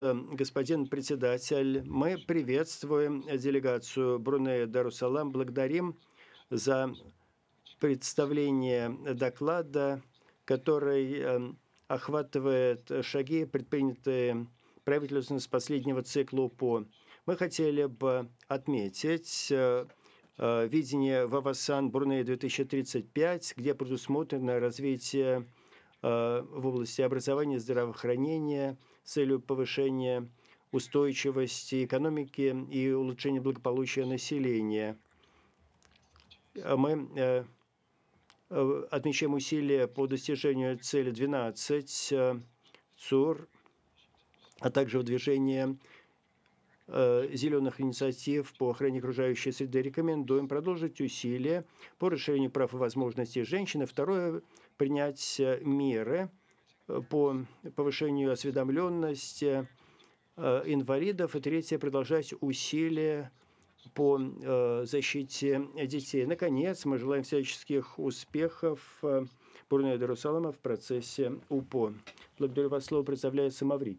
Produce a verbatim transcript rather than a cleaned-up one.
Эм, Господин председатель, мы приветствуем делегацию Брунея-Дарус-Салам, благодарим за представление доклада, который эм, охватывает шаги, предпринятые правительством с последнего цикла УПО. Мы хотели бы отметить э, э, видение Вавасан Брунея две тысячи тридцать пять, где предусмотрено развитие э, в области образования и здравоохранения с целью повышения устойчивости экономики и улучшения благополучия населения. А Мы э, э, отмечаем усилия по достижению цели двенадцать э, ЦУР, а также выдвижение э, зеленых инициатив по охране окружающей среды. Рекомендуем продолжить усилия по расширению прав и возможностей женщин. И второе, принять э, меры э, по повышению осведомленности э, инвалидов. И третье, продолжать усилия по э, защите детей. Наконец, мы желаем всяческих успехов э, Бурная Дарусалама в процессе УПО. Благодарю вас. Слово представляется Маврикий.